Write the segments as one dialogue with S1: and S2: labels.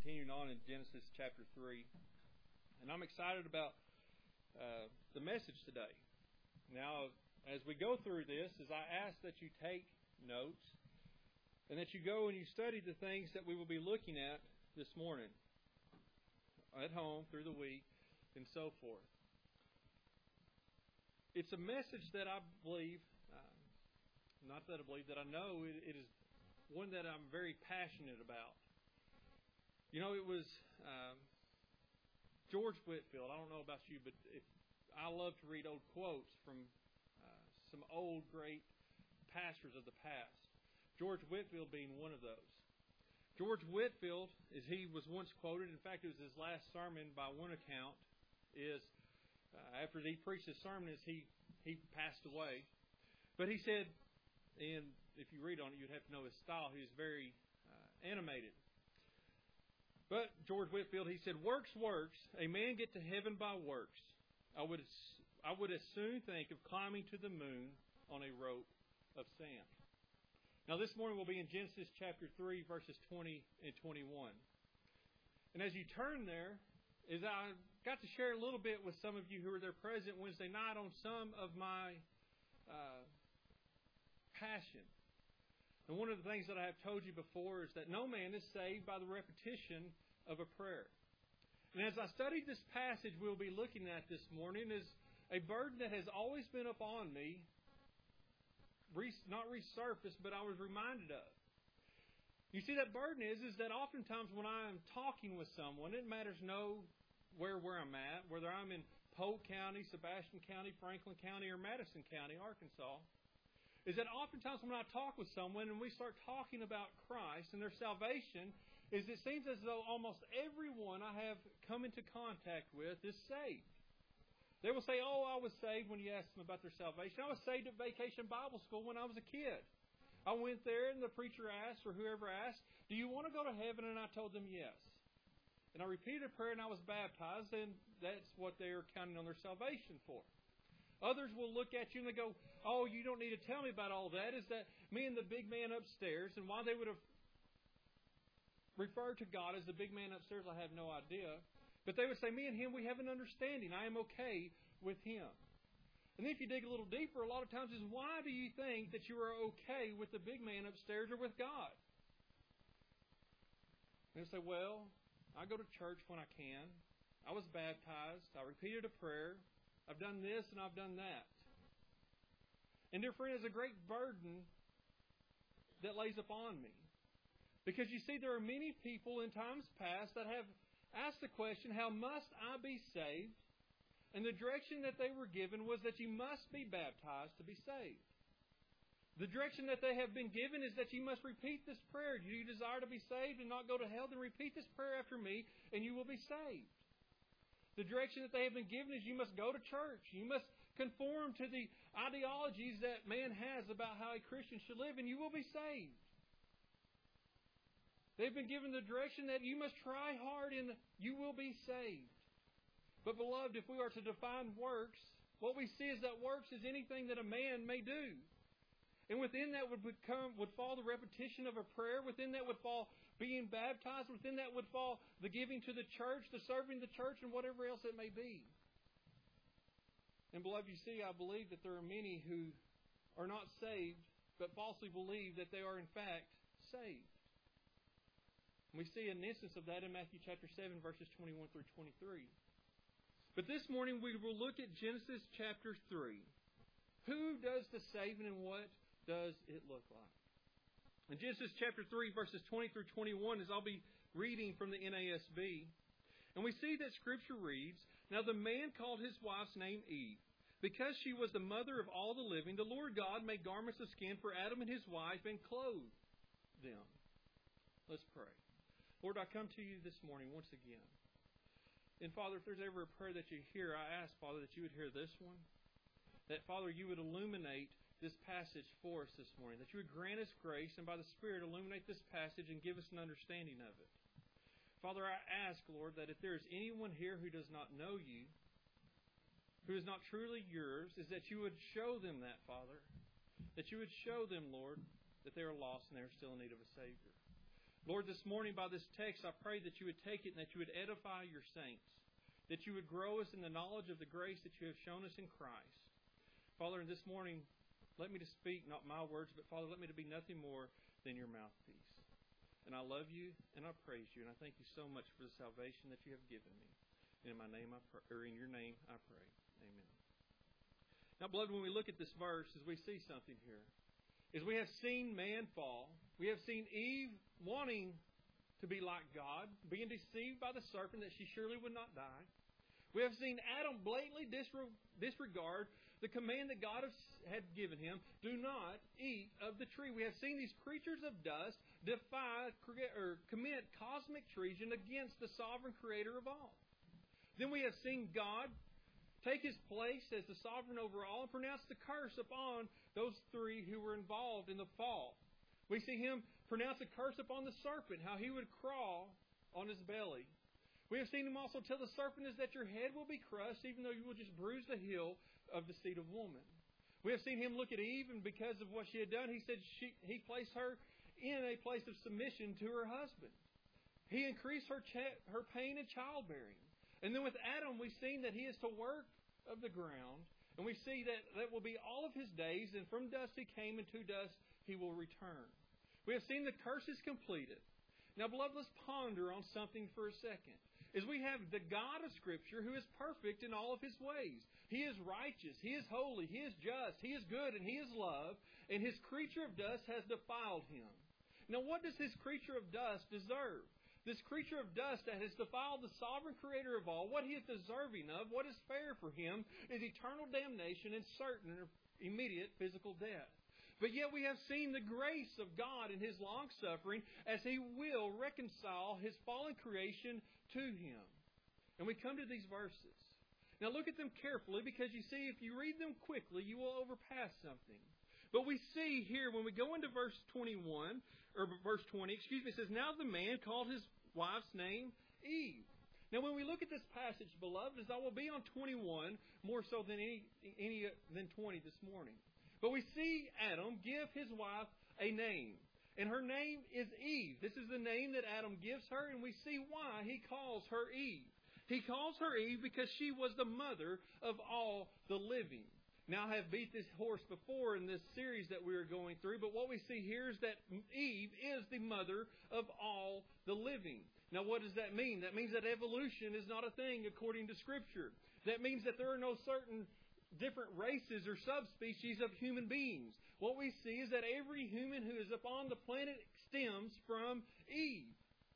S1: continuing on in Genesis chapter 3. And I'm excited about the message today. Now, as we go through this, as I ask that you take notes and that you go and you study the things that we will be looking at this morning, at home, through the week, and so forth. It's a message that I believe, not that I believe, that I know it is one that I'm very passionate about. You know, it was George Whitefield. I don't know about you, but I love to read old quotes from some old great pastors of the past. George Whitefield being one of those. George Whitefield, as he was once quoted, in fact, it was his last sermon by one account, is after he preached his sermon, is he passed away. But he said, and if you read on it, you'd have to know his style. He was very animated. But George Whitefield, he said, "Works, works. A man get to heaven by works. I would as soon think of climbing to the moon on a rope of sand." Now this morning we'll be in Genesis chapter 3, verses 20 and 21. And as you turn there, as I got to share a little bit with some of you who were there present Wednesday night on some of my passion. And one of the things that I have told you before is that no man is saved by the repetition of a prayer. And as I studied this passage we'll be looking at this morning is a burden that has always been upon me, not resurfaced, but I was reminded of. You see, that burden is that oftentimes when I am talking with someone, it matters where I'm at, whether I'm in Polk County, Sebastian County, Franklin County, or Madison County, Arkansas, is that oftentimes when I talk with someone and we start talking about Christ and their salvation, is it seems as though almost everyone I have come into contact with is saved. They will say, "Oh, I was saved," when you ask them about their salvation. "I was saved at Vacation Bible School when I was a kid. I went there and the preacher asked, or whoever asked, 'Do you want to go to heaven?' And I told them yes. And I repeated a prayer and I was baptized," and that's what they are counting on their salvation for. Others will look at you and they go, "Oh, you don't need to tell me about all that. Is that me and the big man upstairs?" And why they would have referred to God as the big man upstairs, I have no idea. But they would say, "Me and him, we have an understanding. I am okay with him." And then if you dig a little deeper, a lot of times is, why do you think that you are okay with the big man upstairs or with God? And they say, "Well, I go to church when I can. I was baptized. I repeated a prayer. I've done this and I've done that." And dear friend, it's a great burden that lays upon me. Because you see, there are many people in times past that have asked the question, "How must I be saved?" And the direction that they were given was that you must be baptized to be saved. The direction that they have been given is that you must repeat this prayer. Do you desire to be saved and not go to hell? Then repeat this prayer after me and you will be saved. The direction that they have been given is you must go to church. You must conform to the ideologies that man has about how a Christian should live, and you will be saved. They've been given the direction that you must try hard and you will be saved. But beloved, if we are to define works, what we see is that works is anything that a man may do. And within that would fall the repetition of a prayer. Within that would fall being baptized. Within that would fall the giving to the church, the serving the church, and whatever else it may be. And beloved, you see, I believe that there are many who are not saved, but falsely believe that they are in fact saved. And we see an instance of that in Matthew chapter 7, verses 21 through 23. But this morning we will look at Genesis chapter 3. Who does the saving and what does it look like? In Genesis chapter 3, verses 20 through 21, as I'll be reading from the NASB, and we see that Scripture reads, "Now the man called his wife's name Eve. Because she was the mother of all the living, the Lord God made garments of skin for Adam and his wife and clothed them." Let's pray. Lord, I come to you this morning once again. And Father, if there's ever a prayer that you hear, I ask, Father, that you would hear this one. That, Father, you would illuminate this passage for us this morning. That you would grant us grace and by the Spirit illuminate this passage and give us an understanding of it. Father, I ask, Lord, that if there is anyone here who does not know you, who is not truly yours, is that you would show them that, Father. That you would show them, Lord, that they are lost and they are still in need of a Savior. Lord, this morning by this text, I pray that you would take it and that you would edify your saints, that you would grow us in the knowledge of the grace that you have shown us in Christ. Father, this morning, let me to speak not my words, but Father, let me to be nothing more than your mouthpiece. And I love you and I praise you, and I thank you so much for the salvation that you have given me. In my name, in your name, I pray. Amen. Now, beloved, when we look at this verse, as we see something here, is we have seen man fall. We have seen Eve wanting to be like God, being deceived by the serpent that she surely would not die. We have seen Adam blatantly disregard the command that God had given him, do not eat of the tree. We have seen these creatures of dust commit cosmic treason against the sovereign creator of all. Then we have seen God take his place as the sovereign over all and pronounce the curse upon those three who were involved in the fall. We see him pronounce a curse upon the serpent, how he would crawl on his belly. We have seen him also tell the serpent is that your head will be crushed, even though you will just bruise the heel of the seed of woman. We have seen him look at Eve, and because of what she had done, he said he placed her in a place of submission to her husband. He increased her pain in childbearing. And then with Adam, we've seen that he is to work of the ground, and we see that will be all of his days, and from dust he came, and to dust he will return. We have seen the curse is completed. Now, beloved, let's ponder on something for a second. As we have the God of Scripture who is perfect in all of his ways. He is righteous, he is holy, he is just, he is good, and he is love, and his creature of dust has defiled him. Now, what does this creature of dust deserve? This creature of dust that has defiled the sovereign creator of all, what he is deserving of, what is fair for him, is eternal damnation and certain immediate physical death. But yet we have seen the grace of God in his long-suffering as he will reconcile his fallen creation to him. And we come to these verses. Now look at them carefully, because you see, if you read them quickly, you will overpass something. But we see here, when we go into verse 20, it says, now the man called his wife's name Eve. Now when we look at this passage, beloved, as I will be on 21 more so than than 20 this morning. But we see Adam give his wife a name. And her name is Eve. This is the name that Adam gives her, and we see why he calls her Eve. He calls her Eve because she was the mother of all the living. Now, I have beat this horse before in this series that we are going through, but what we see here is that Eve is the mother of all the living. Now, what does that mean? That means that evolution is not a thing according to Scripture. That means that there are no certain different races or subspecies of human beings. What we see is that every human who is upon the planet stems from Eve.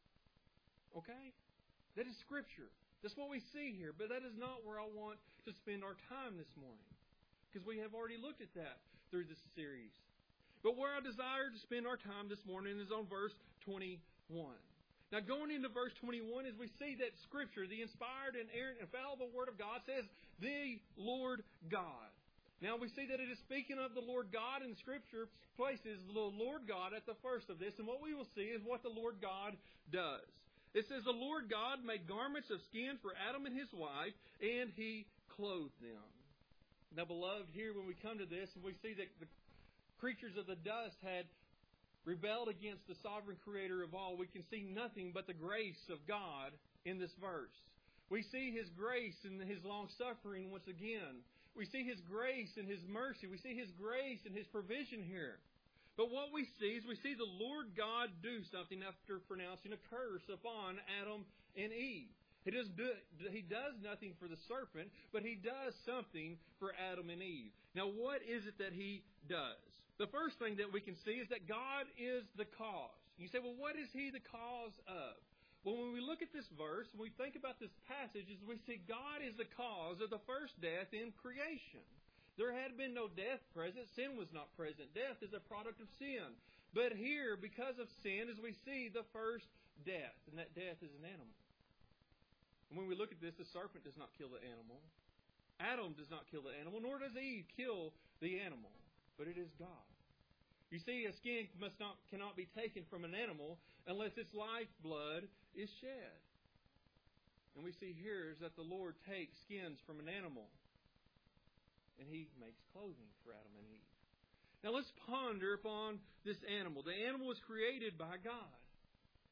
S1: Okay? That is Scripture. That's what we see here. But that is not where I want to spend our time this morning, because we have already looked at that through this series. But where I desire to spend our time this morning is on verse 21. Now, going into verse 21, as we see that Scripture, the inspired and infallible Word of God, says, the Lord God. Now, we see that it is speaking of the Lord God in Scripture, places the Lord God at the first of this. And what we will see is what the Lord God does. It says, the Lord God made garments of skin for Adam and his wife, and he clothed them. Now, beloved, here when we come to this, and we see that the creatures of the dust had rebelled against the sovereign creator of all, we can see nothing but the grace of God in this verse. We see his grace and his long-suffering once again. We see his grace and his mercy. We see his grace and his provision here. But what we see is we see the Lord God do something after pronouncing a curse upon Adam and Eve. He does nothing for the serpent, but he does something for Adam and Eve. Now, what is it that he does? The first thing that we can see is that God is the cause. You say, well, what is he the cause of? Well, when we look at this verse, when we think about this passage, is we see God is the cause of the first death in creation. There had been no death present. Sin was not present. Death is a product of sin. But here, because of sin, as we see the first death, and that death is an animal. And when we look at this, the serpent does not kill the animal. Adam does not kill the animal, nor does Eve kill the animal. But it is God. You see, a skin cannot be taken from an animal unless its lifeblood is shed. And we see here is that the Lord takes skins from an animal, and he makes clothing for Adam and Eve. Now let's ponder upon this animal. The animal was created by God.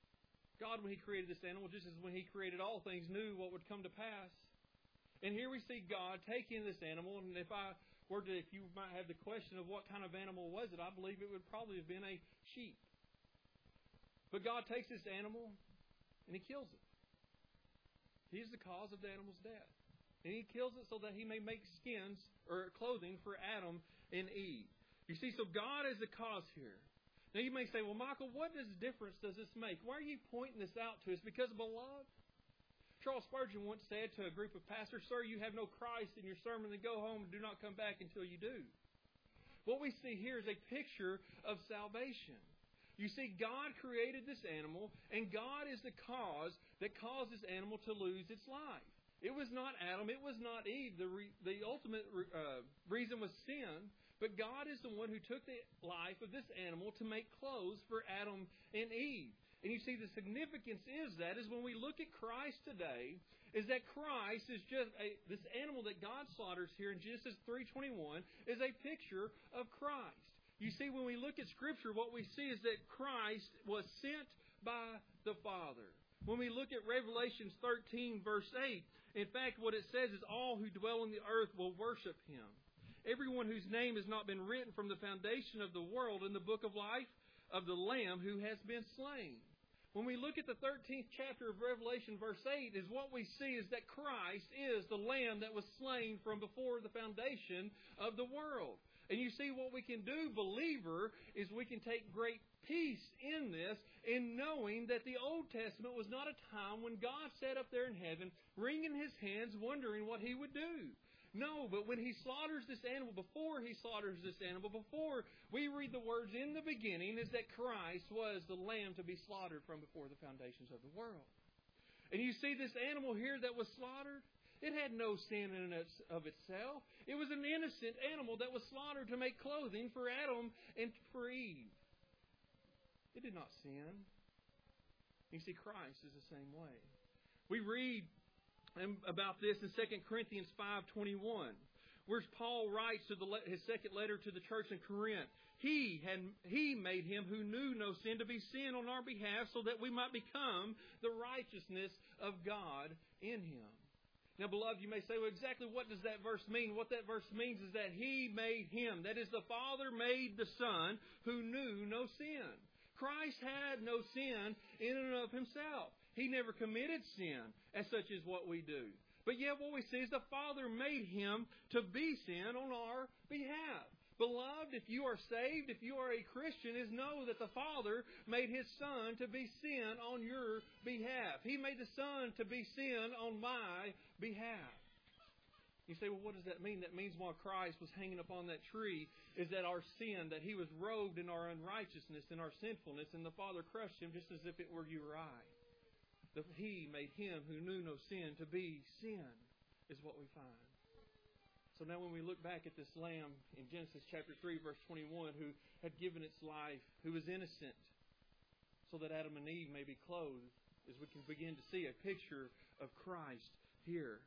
S1: God, when He created this animal, just as when He created all things, knew what would come to pass. And here we see God taking this animal, and if you might have the question of what kind of animal was it, I believe it would probably have been a sheep. But God takes this animal and He kills it. He's the cause of the animal's death. And He kills it so that He may make skins or clothing for Adam and Eve. You see, so God is the cause here. Now you may say, well, Michael, what difference does this make? Why are you pointing this out to us? Because, beloved, Charles Spurgeon once said to a group of pastors, "Sir, you have no Christ in your sermon, then go home and do not come back until you do." What we see here is a picture of salvation. You see, God created this animal, and God is the cause that caused this animal to lose its life. It was not Adam, it was not Eve. The ultimate reason was sin, but God is the one who took the life of this animal to make clothes for Adam and Eve. And you see, the significance is when we look at Christ today, is that Christ is just this animal that God slaughters here in Genesis 3:21 is a picture of Christ. You see, when we look at Scripture, what we see is that Christ was sent by the Father. When we look at Revelation 13, verse 8, in fact, what it says is all who dwell on the earth will worship Him. Everyone whose name has not been written from the foundation of the world in the book of life of the Lamb who has been slain. When we look at the 13th chapter of Revelation, verse 8, is what we see is that Christ is the Lamb that was slain from before the foundation of the world. And you see, what we can do, believer, is we can take great peace in this, in knowing that the Old Testament was not a time when God sat up there in heaven, wringing His hands, wondering what He would do. No, but when He slaughters this animal, before we read the words in the beginning, is that Christ was the Lamb to be slaughtered from before the foundations of the world. And you see this animal here that was slaughtered, it had no sin in it of itself. It was an innocent animal that was slaughtered to make clothing for Adam and for Eve. It did not sin. You see, Christ is the same way. We read about this in 2 Corinthians 5:21, where Paul writes to his second letter to the church in Corinth. He made Him who knew no sin to be sin on our behalf, so that we might become the righteousness of God in Him. Now, beloved, you may say, well, exactly what does that verse mean? What that verse means is that He made Him. That is, the Father made the Son who knew no sin. Christ had no sin in and of Himself. He never committed sin, as such as what we do. But yet what we see is the Father made Him to be sin on our behalf. Beloved, if you are saved, if you are a Christian, is know that the Father made His Son to be sin on your behalf. He made the Son to be sin on my behalf. You say, well, what does that mean? That means while Christ was hanging upon that tree, is that our sin, that He was robed in our unrighteousness, in our sinfulness, and the Father crushed Him just as if it were you or I. That He made Him who knew no sin to be sin, is what we find. So now when we look back at this lamb in Genesis chapter 3, verse 21, who had given its life, who was innocent, so that Adam and Eve may be clothed, as we can begin to see a picture of Christ here.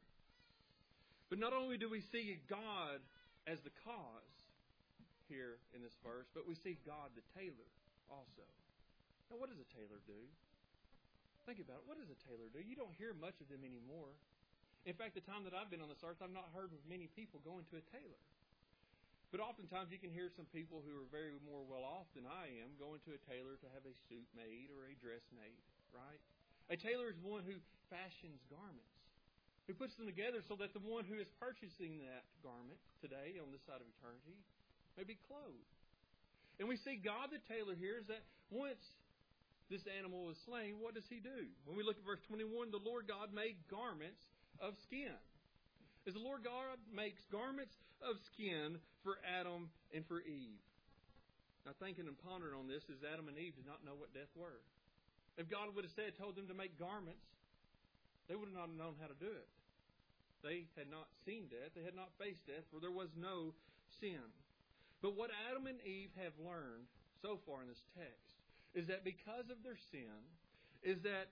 S1: But not only do we see God as the cause here in this verse, but we see God the tailor also. Now what does a tailor do? Think about it. What does a tailor do? You don't hear much of them anymore. In fact, the time that I've been on this earth, I've not heard of many people going to a tailor. But oftentimes you can hear some people who are very more well off than I am going to a tailor to have a suit made or a dress made, right? A tailor is one who fashions garments, who puts them together so that the one who is purchasing that garment today on this side of eternity may be clothed. And we see God the tailor here is that once this animal was slain, what does He do? When we look at verse 21, the Lord God made garments of skin. As the Lord God makes garments of skin for Adam and for Eve. Now thinking and pondering on this, is Adam and Eve did not know what death were. If God would have told them to make garments, they would have not known how to do it. They had not seen death. They had not faced death, for there was no sin. But what Adam and Eve have learned so far in this text is that because of their sin, is that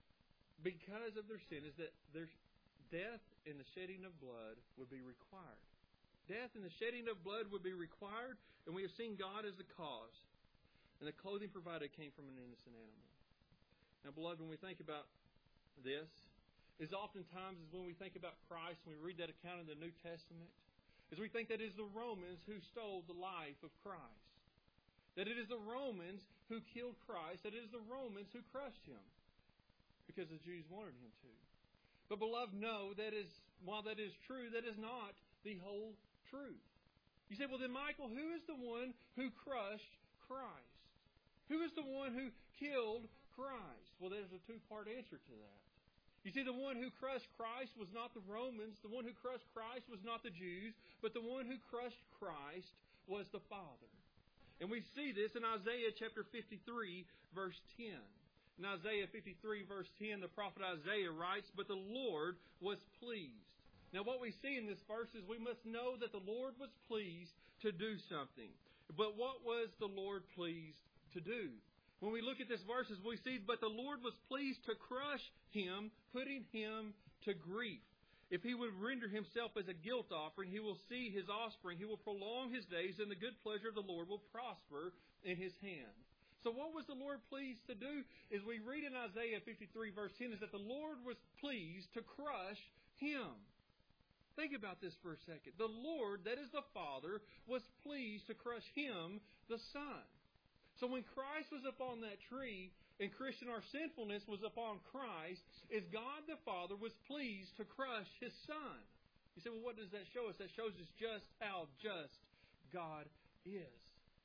S1: their death and the shedding of blood would be required. Death and the shedding of blood would be required, and we have seen God as the cause. And the clothing provided came from an innocent animal. Now, beloved, when we think about this, is oftentimes is when we think about Christ, when we read that account in the New Testament, is we think that it is the Romans who stole the life of Christ. That it is the Romans who killed Christ. That it is the Romans who crushed Him. Because the Jews wanted Him to. But beloved, no, while that is true, that is not the whole truth. You say, well then Michael, who is the one who crushed Christ? Who is the one who killed Christ? Well, there's a two-part answer to that. You see, the one who crushed Christ was not the Romans. The one who crushed Christ was not the Jews. But the one who crushed Christ was the Father. And we see this in Isaiah chapter 53, verse 10. In Isaiah 53, verse 10, the prophet Isaiah writes, "But the Lord was pleased." Now what we see in this verse is we must know that the Lord was pleased to do something. But what was the Lord pleased to do? When we look at this verses, we see, but the Lord was pleased to crush him, putting him to grief. If he would render himself as a guilt offering, he will see his offspring. He will prolong his days, and the good pleasure of the Lord will prosper in his hand. So what was the Lord pleased to do? As we read in Isaiah 53, verse 10, is that the Lord was pleased to crush him. Think about this for a second. The Lord, that is the Father, was pleased to crush him, the Son. So when Christ was upon that tree, and Christian, our sinfulness was upon Christ, is God the Father was pleased to crush His Son. You say, well, what does that show us? That shows us just how just God is.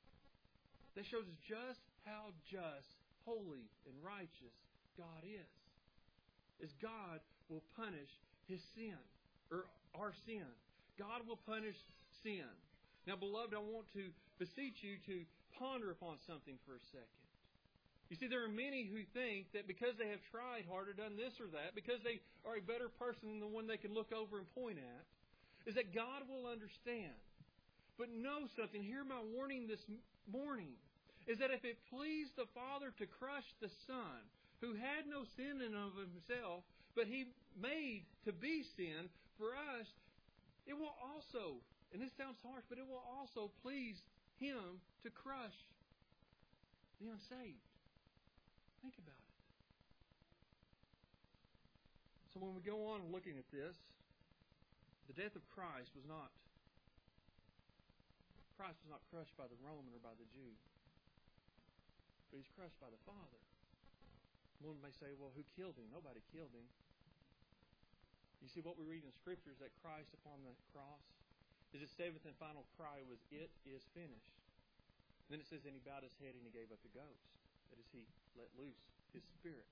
S1: That shows us just how just, holy, and righteous God is. Is God will punish His sin, or our sin. God will punish sin. Now, beloved, I want to beseech you to ponder upon something for a second. You see, there are many who think that because they have tried hard or done this or that, because they are a better person than the one they can look over and point at, is that God will understand. But know something, hear my warning this morning, is that if it pleased the Father to crush the Son, who had no sin in of himself, but He made to be sin for us, it will also, and this sounds harsh, but it will also please Him to crush the unsaved. Think about it. So when we go on looking at this, the death of Christ was not crushed by the Roman or by the Jew. But He's crushed by the Father. One may say, well, who killed Him? Nobody killed Him. You see, what we read in Scripture is that Christ upon the cross, His seventh and final cry was, "It is finished." And then it says, and He bowed His head and He gave up the ghost. That is, He let loose His Spirit.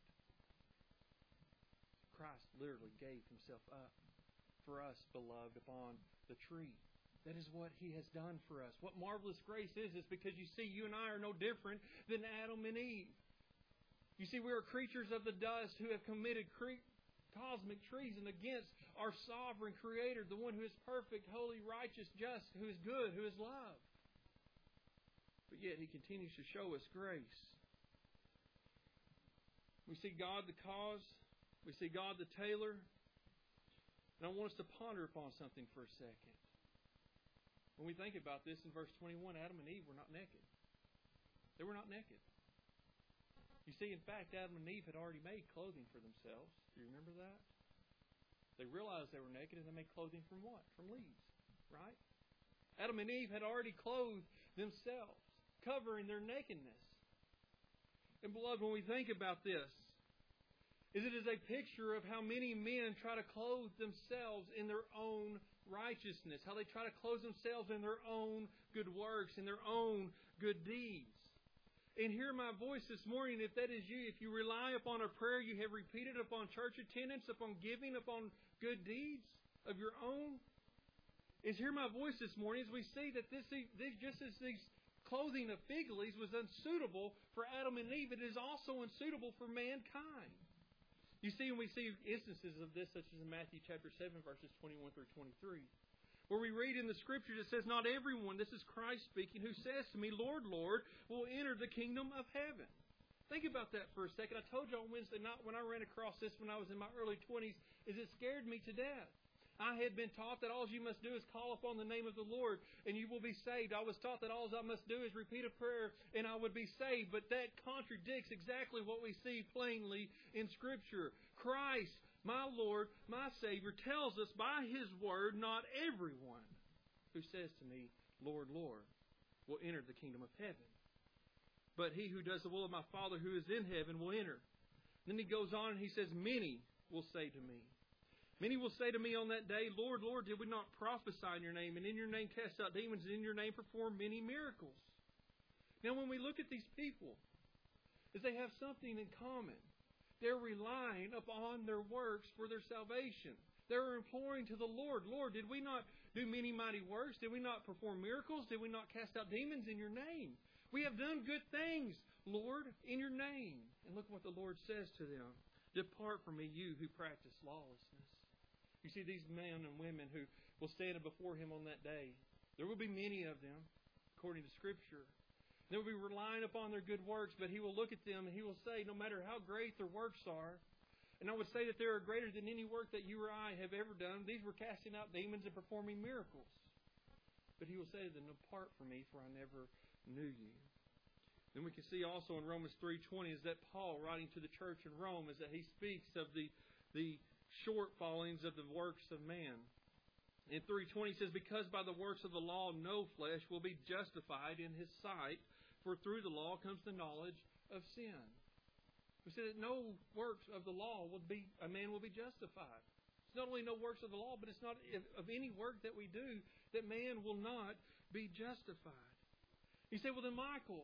S1: Christ literally gave Himself up for us, beloved, upon the tree. That is what He has done for us. What marvelous grace is because you see, you and I are no different than Adam and Eve. You see, we are creatures of the dust who have committed cosmic treason against our sovereign Creator, the one who is perfect, holy, righteous, just, who is good, who is love. But yet He continues to show us grace. We see God the cause. We see God the tailor. And I want us to ponder upon something for a second. When we think about this in verse 21, Adam and Eve were not naked. They were not naked. You see, in fact, Adam and Eve had already made clothing for themselves. Do you remember that? They realized they were naked and they made clothing from what? From leaves, right? Adam and Eve had already clothed themselves, covering their nakedness. And beloved, when we think about this, it is a picture of how many men try to clothe themselves in their own righteousness, how they try to clothe themselves in their own good works, in their own good deeds. And hear my voice this morning, if that is you, if you rely upon a prayer you have repeated, upon church attendance, upon giving, upon good deeds of your own, is hear my voice this morning as we see that this just as these clothing of fig leaves was unsuitable for Adam and Eve, it is also unsuitable for mankind. You see, and we see instances of this, such as in Matthew chapter 7, verses 21 through 23. Where we read in the Scriptures, it says, "Not everyone," this is Christ speaking, "who says to me, 'Lord, Lord,' will enter the kingdom of heaven." Think about that for a second. I told you on Wednesday night when I ran across this when I was in my early 20s, is it scared me to death. I had been taught that all you must do is call upon the name of the Lord and you will be saved. I was taught that all I must do is repeat a prayer and I would be saved. But that contradicts exactly what we see plainly in Scripture. Christ, my Lord, my Savior, tells us by His Word, not everyone who says to me, Lord, Lord, will enter the kingdom of heaven. But he who does the will of my Father who is in heaven will enter. Then he goes on and he says, many will say to me. Many will say to me on that day, Lord, Lord, did we not prophesy in your name, and in your name cast out demons, and in your name perform many miracles? Now when we look at these people, is they have something in common. They're relying upon their works for their salvation. They're imploring to the Lord, Lord, did we not do many mighty works? Did we not perform miracles? Did we not cast out demons in your name? We have done good things, Lord, in your name. And look what the Lord says to them. Depart from me, you who practice lawlessness. You see these men and women who will stand before Him on that day. There will be many of them, according to Scripture. They will be relying upon their good works, but He will look at them and He will say, no matter how great their works are, and I would say that they are greater than any work that you or I have ever done. These were casting out demons and performing miracles. But He will say to them, depart from me, for I never knew you. Then we can see also in Romans 3:20 is that Paul, writing to the church in Rome, is that he speaks of the shortfallings of the works of man. In 3:20 he says, because by the works of the law no flesh will be justified in his sight, for through the law comes the knowledge of sin. We say that no works of the law a man will be justified. It's not only no works of the law, but it's not of any work that we do that man will not be justified. You say, well then Michael,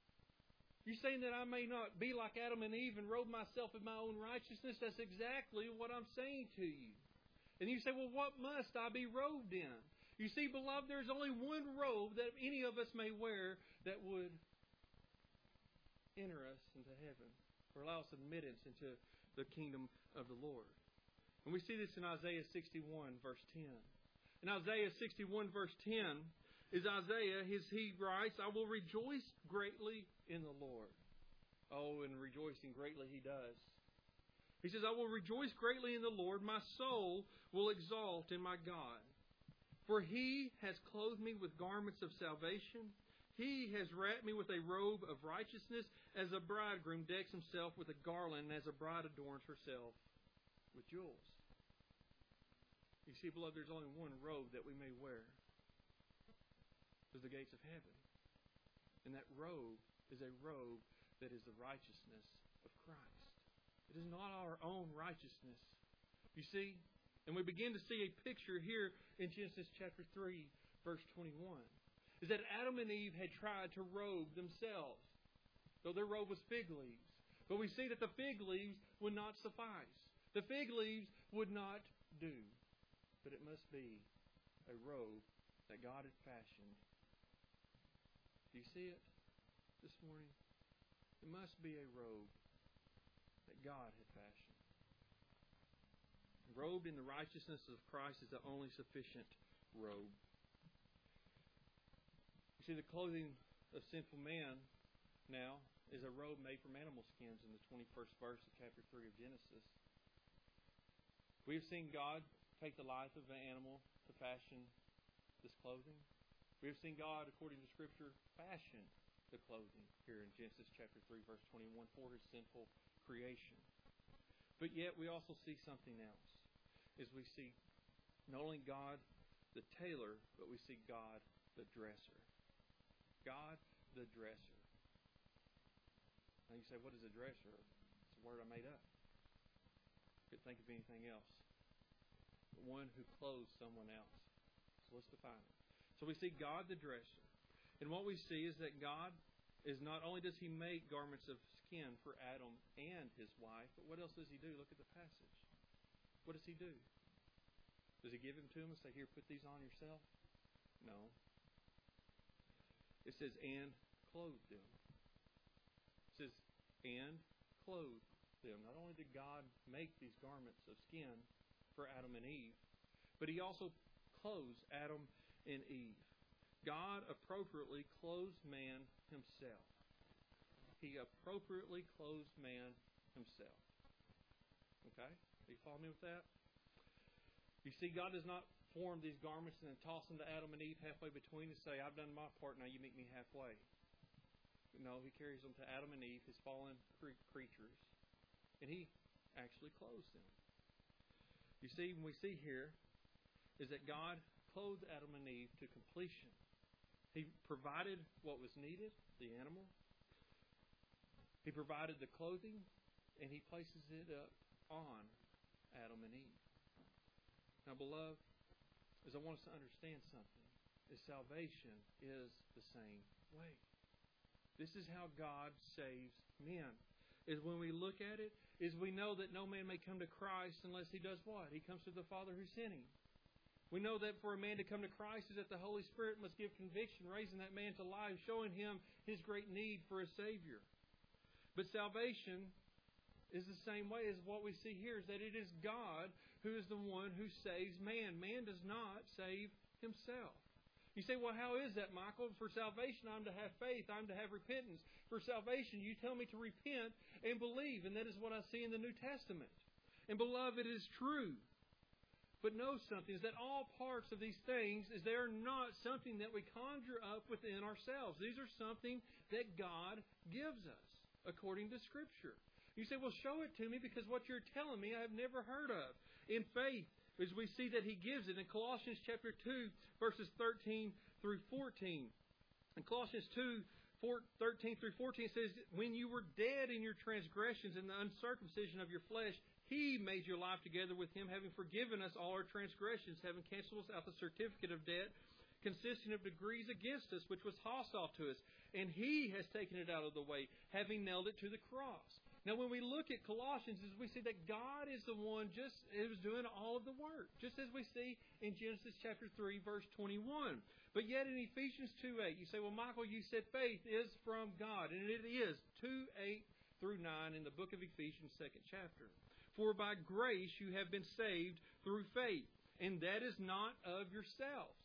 S1: you're saying that I may not be like Adam and Eve and robe myself in my own righteousness? That's exactly what I'm saying to you. And you say, well, what must I be robed in? You see, beloved, there's only one robe that any of us may wear that would enter us into heaven, or allow us admittance into the kingdom of the Lord. And we see this in Isaiah 61, verse 10. In Isaiah 61, verse 10, is Isaiah, he writes, I will rejoice greatly in the Lord. Oh, and rejoicing greatly he does. He says, I will rejoice greatly in the Lord. My soul will exalt in my God. For He has clothed me with garments of salvation. He has wrapped me with a robe of righteousness, as a bridegroom decks himself with a garland, and as a bride adorns herself with jewels. You see, beloved, there's only one robe that we may wear. Is the gates of heaven. And that robe is a robe that is the righteousness of Christ. It is not our own righteousness. You see, and we begin to see a picture here in Genesis chapter 3, verse 21. Is that Adam and Eve had tried to robe themselves, though their robe was fig leaves. But we see that the fig leaves would not suffice. The fig leaves would not do. But it must be a robe that God had fashioned. Do you see it this morning? It must be a robe that God had fashioned. Robed in the righteousness of Christ is the only sufficient robe. You see, the clothing of sinful man now is a robe made from animal skins in the 21st verse of chapter 3 of Genesis. We have seen God take the life of an animal to fashion this clothing. We have seen God, according to Scripture, fashion the clothing here in Genesis chapter 3, verse 21 for His sinful creation. But yet we also see something else. Is we see not only God the tailor, but we see God the dresser. God the dresser. Now you say, what is a dresser? It's a word I made up. Couldn't think of anything else. The one who clothes someone else. So let's define it. So we see God the dresser. And what we see is that God is not only does He make garments of skin for Adam and his wife, but what else does He do? Look at the passage. What does He do? Does He give them to them and say, here, put these on yourself? No. It says, and clothe them. It says, and clothe them. Not only did God make these garments of skin for Adam and Eve, but He also clothes Adam and Eve. God appropriately clothes man Himself. He appropriately clothes man Himself. Okay? Do you follow me with that? You see, God does not form these garments and then toss them to Adam and Eve halfway between and say, I've done my part, now you meet me halfway. No, He carries them to Adam and Eve, His fallen creatures, and He actually clothes them. You see, when we see here is that God clothed Adam and Eve to completion. He provided what was needed, the animal. He provided the clothing, and He places it up on Adam and Eve. Now, beloved, as I want us to understand something, is salvation is the same way. This is how God saves men. Is when we look at it, is we know that no man may come to Christ unless he does what? He comes to the Father who sent him. We know that for a man to come to Christ is that the Holy Spirit must give conviction, raising that man to life, showing him his great need for a Savior. But salvation is the same way as what we see here, is that it is God who is the one who saves man. Man does not save himself. You say, well, how is that, Michael? For salvation, I'm to have faith. I'm to have repentance. For salvation, you tell me to repent and believe. And that is what I see in the New Testament. And beloved, it is true. But know something, is that all parts of these things, is they are not something that we conjure up within ourselves. These are something that God gives us, according to Scripture. You say, well, show it to me, because what you're telling me I have never heard of. In faith, as we see that He gives it in Colossians chapter 2, verses 13 through 14. In Colossians 2, 13 through 14, it says, when you were dead in your transgressions and the uncircumcision of your flesh, He made your life together with Him, having forgiven us all our transgressions, having canceled us out the certificate of debt, consisting of degrees against us, which was hostile to us. And He has taken it out of the way, having nailed it to the cross. Now, when we look at Colossians, we see that God is the one just who's doing all of the work, just as we see in Genesis chapter 3, verse 21. But yet in Ephesians 2:8, you say, well, Michael, you said faith is from God. And it is 2:8 through 9 in the book of Ephesians, 2nd chapter. For by grace you have been saved through faith, and that is not of yourselves.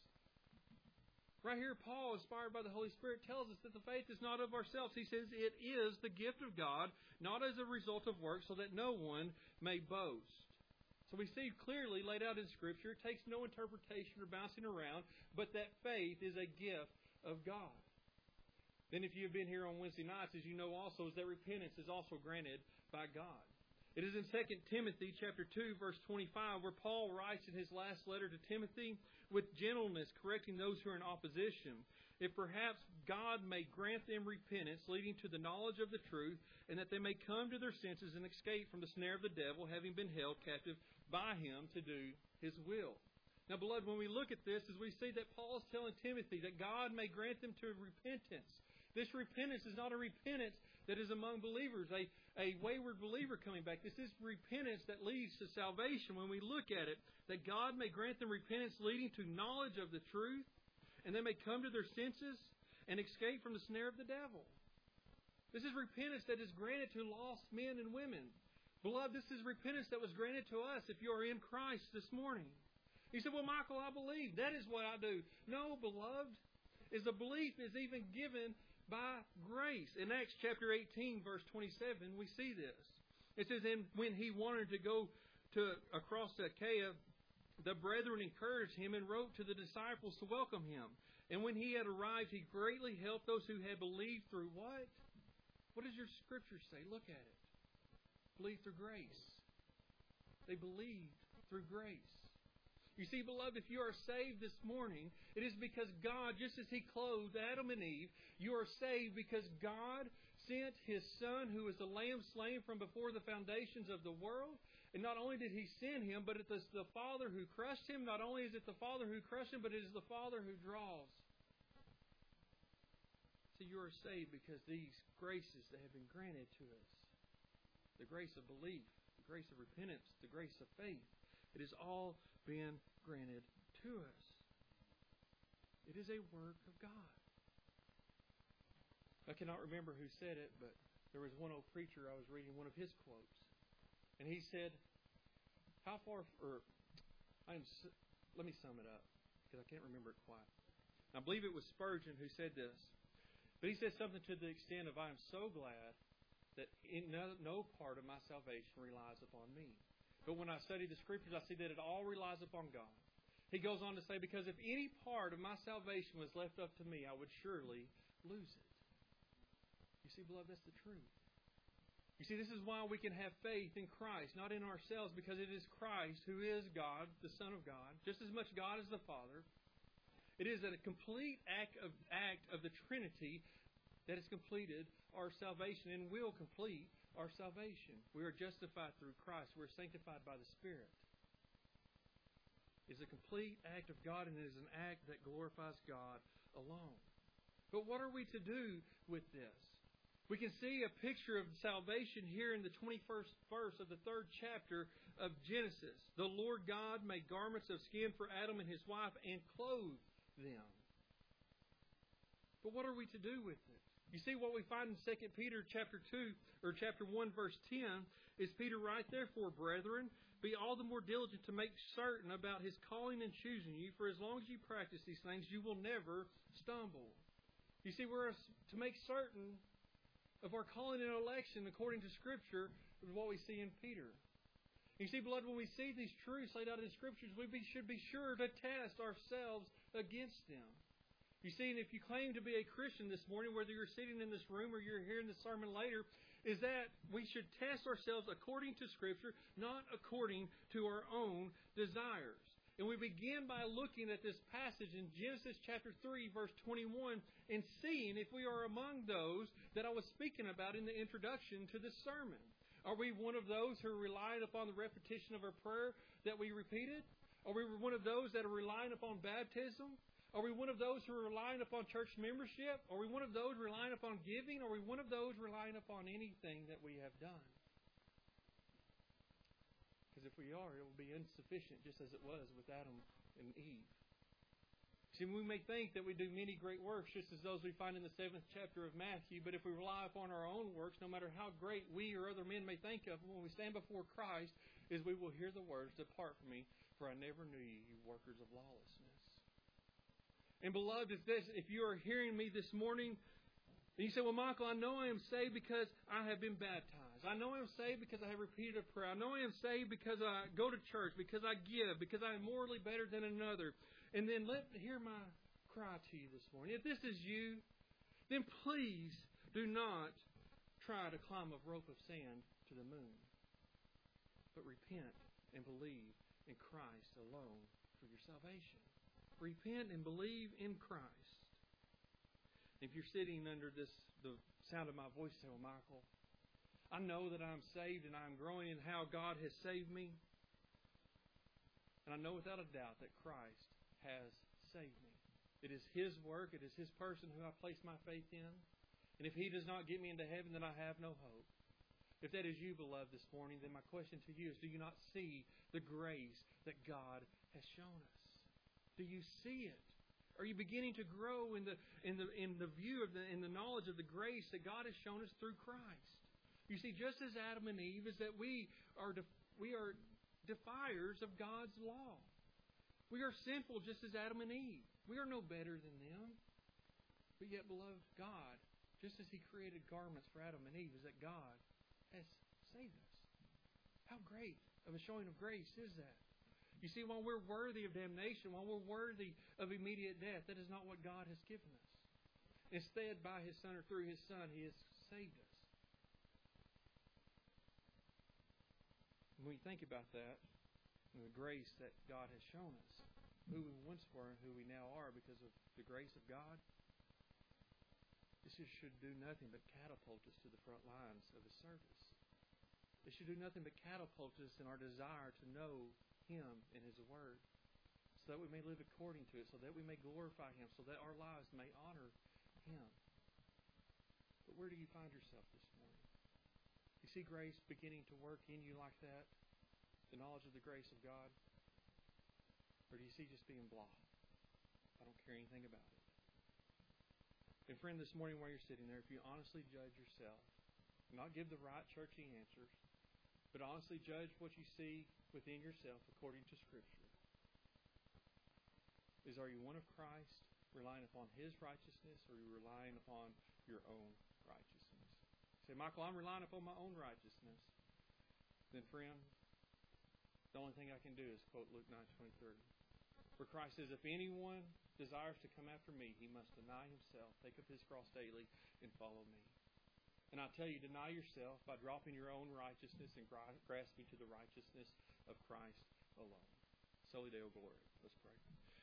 S1: Right here, Paul, inspired by the Holy Spirit, tells us that the faith is not of ourselves. He says it is the gift of God, not as a result of works, so that no one may boast. So we see clearly laid out in Scripture, it takes no interpretation or bouncing around, but that faith is a gift of God. Then if you've been here on Wednesday nights, as you know also, is that repentance is also granted by God. It is in 2 Timothy chapter 2, verse 25, where Paul writes in his last letter to Timothy, with gentleness, correcting those who are in opposition, if perhaps God may grant them repentance, leading to the knowledge of the truth, and that they may come to their senses and escape from the snare of the devil, having been held captive by him to do his will. Now, beloved, when we look at this, as we see that Paul is telling Timothy that God may grant them to repentance. This repentance is not a repentance that is among believers, a wayward believer coming back. This is repentance that leads to salvation when we look at it, that God may grant them repentance leading to knowledge of the truth, and they may come to their senses and escape from the snare of the devil. This is repentance that is granted to lost men and women. Beloved, this is repentance that was granted to us if you are in Christ this morning. You said, well, Michael, I believe. That is what I do. No, beloved, is the belief is even given by grace. In Acts chapter 18, verse 27, we see this. It says, and when he wanted to go across Achaia, the brethren encouraged him and wrote to the disciples to welcome him. And when he had arrived, he greatly helped those who had believed through what? What does your Scripture say? Look at it. Believe through grace. They believed through grace. You see, beloved, if you are saved this morning, it is because God, just as He clothed Adam and Eve, you are saved because God sent His Son, who is the Lamb slain from before the foundations of the world. And not only did He send Him, but it is the Father who crushed Him. Not only is it the Father who crushed Him, but it is the Father who draws. So you are saved because these graces that have been granted to us, the grace of belief, the grace of repentance, the grace of faith, it has all been granted to us. It is a work of God. I cannot remember who said it, but there was one old preacher I was reading one of his quotes. And he said, let me sum it up, because I can't remember it quite. I believe it was Spurgeon who said this. But he said something to the extent of, I am so glad that no part of my salvation relies upon me. But when I study the Scriptures, I see that it all relies upon God. He goes on to say, because if any part of my salvation was left up to me, I would surely lose it. You see, beloved, that's the truth. You see, this is why we can have faith in Christ, not in ourselves, because it is Christ who is God, the Son of God, just as much God as the Father. It is a complete act of the Trinity that has completed our salvation and will complete our salvation. We are justified through Christ. We are sanctified by the Spirit. It is a complete act of God, and it is an act that glorifies God alone. But what are we to do with this? We can see a picture of salvation here in the 21st verse of the 3rd chapter of Genesis. The Lord God made garments of skin for Adam and his wife and clothed them. But what are we to do with it? You see, what we find in 2 Peter chapter 2 or chapter 1 verse 10 is Peter writes, "Therefore, brethren, be all the more diligent to make certain about His calling and choosing you, for as long as you practice these things, you will never stumble." You see, we're to make certain of our calling and election according to Scripture is what we see in Peter. You see, beloved, when we see these truths laid out in Scriptures, we should be sure to test ourselves against them. You see, and if you claim to be a Christian this morning, whether you're sitting in this room or you're hearing the sermon later, is that we should test ourselves according to Scripture, not according to our own desires. And we begin by looking at this passage in Genesis chapter 3, verse 21, and seeing if we are among those that I was speaking about in the introduction to this sermon. Are we one of those who are relying upon the repetition of our prayer that we repeated? Are we one of those that are relying upon baptism? Are we one of those who are relying upon church membership? Are we one of those relying upon giving? Are we one of those relying upon anything that we have done? Because if we are, it will be insufficient, just as it was with Adam and Eve. See, we may think that we do many great works, just as those we find in the 7th chapter of Matthew, but if we rely upon our own works, no matter how great we or other men may think of, when we stand before Christ, is we will hear the words, "Depart from me, for I never knew you, you workers of lawlessness." And beloved, if you are hearing me this morning, and you say, "Well, Michael, I know I am saved because I have been baptized. I know I am saved because I have repeated a prayer. I know I am saved because I go to church, because I give, because I am morally better than another." And then hear my cry to you this morning. If this is you, then please do not try to climb a rope of sand to the moon, but repent and believe in Christ alone for your salvation. Repent and believe in Christ. If you're sitting under the sound of my voice, say, "Well, Michael, I know that I'm saved and I'm growing in how God has saved me. And I know without a doubt that Christ has saved me. It is His work, it is His person who I place my faith in. And if He does not get me into heaven, then I have no hope." If that is you, beloved, this morning, then my question to you is, do you not see the grace that God has shown us? Do you see it? Are you beginning to grow in the view of in the knowledge of the grace that God has shown us through Christ? You see, just as Adam and Eve, is that we are defiers of God's law. We are sinful just as Adam and Eve. We are no better than them. But yet, beloved, God, just as He created garments for Adam and Eve, is that God has saved us. How great of a showing of grace is that? You see, while we're worthy of damnation, while we're worthy of immediate death, that is not what God has given us. Instead, by His Son or through His Son, He has saved us. When we think about that, and the grace that God has shown us, who we once were and who we now are because of the grace of God, this should do nothing but catapult us to the front lines of His service. It should do nothing but catapult us in our desire to know Him and His Word, so that we may live according to it, so that we may glorify Him, so that our lives may honor Him. But where do you find yourself this morning? You see grace beginning to work in you like that? The knowledge of the grace of God? Or do you see just being blah? I don't care anything about it. And friend, this morning while you're sitting there, if you honestly judge yourself, not give the right churchy answers, but honestly judge what you see within yourself according to Scripture. Are you one of Christ, relying upon His righteousness, or are you relying upon your own righteousness? You say, "Michael, I'm relying upon my own righteousness." Then friend, only thing I can do is quote Luke 9:23. Where Christ says, if anyone desires to come after me, he must deny himself, take up his cross daily, and follow me. And I tell you, deny yourself by dropping your own righteousness and grasping to the righteousness of Christ alone. Soli Deo Gloria. Let's pray.